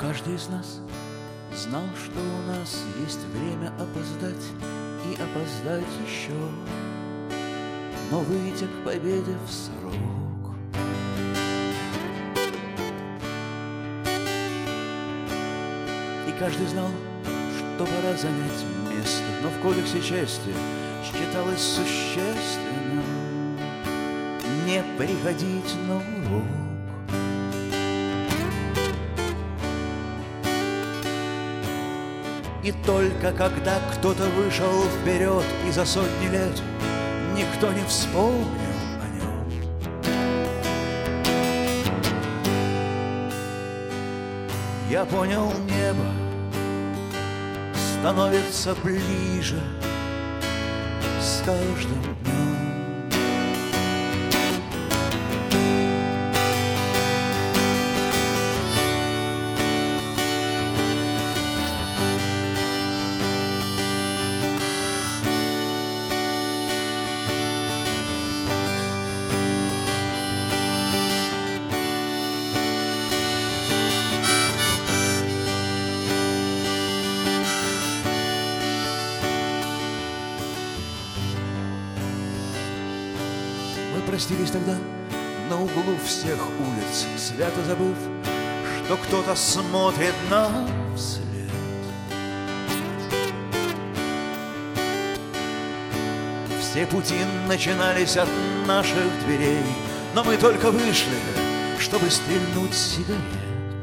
Каждый из нас знал, что у нас есть время опоздать и опоздать еще, но выйти к победе в срок. И каждый знал, что пора занять место, но в кодексе чести считалось существенным не приходить на урок. И только когда кто-то вышел вперед, и за сотни лет никто не вспомнил о нем, я понял, небо становится ближе с каждым днем. Простились тогда на углу всех улиц, свято забыв, что кто-то смотрит нам вслед. Все пути начинались от наших дверей, но мы только вышли, чтобы стрельнуть сигарет.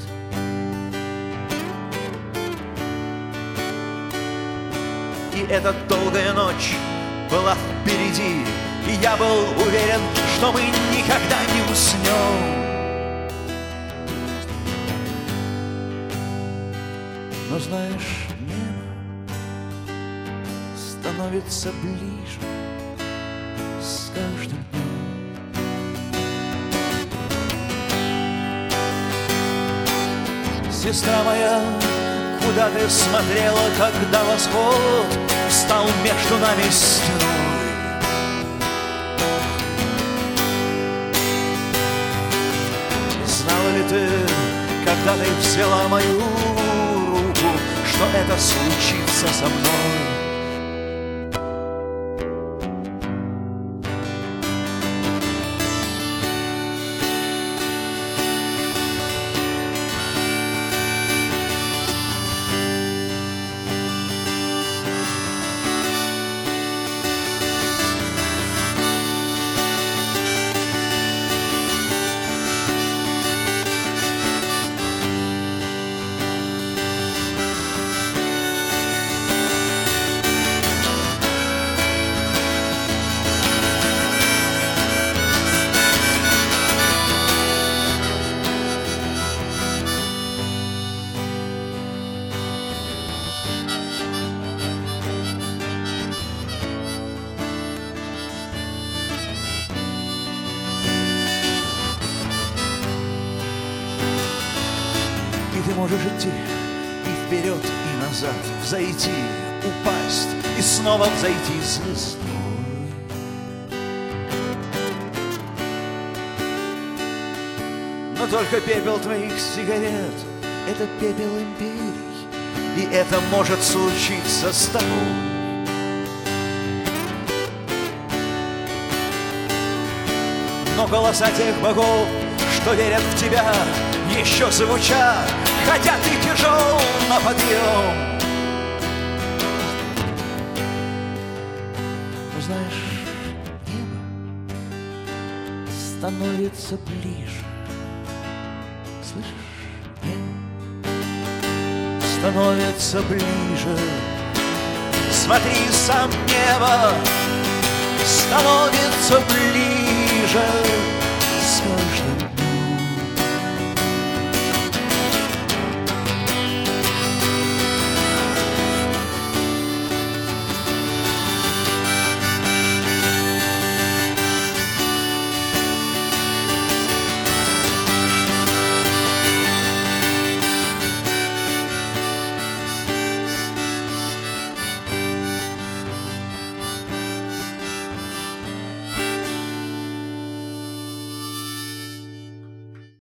И эта долгая ночь была впереди, и я был уверен, что мы никогда не уснем. Но знаешь, небо становится ближе с каждым днем. Сестра моя, куда ты смотрела, когда восход встал между нами стеной? Ты, когда ты взяла мою руку, что это случится со мной? Ты можешь идти и вперед, и назад, взойти, упасть и снова взойти звездой. Но только пепел твоих сигарет — это пепел империй, и это может случиться с тобой. Но голоса тех богов, что верят в тебя, еще звучат, хотя ты тяжел на подъем. Но знаешь, небо становится ближе. Слышишь? Небо становится ближе. Смотри, сам небо становится ближе с каждым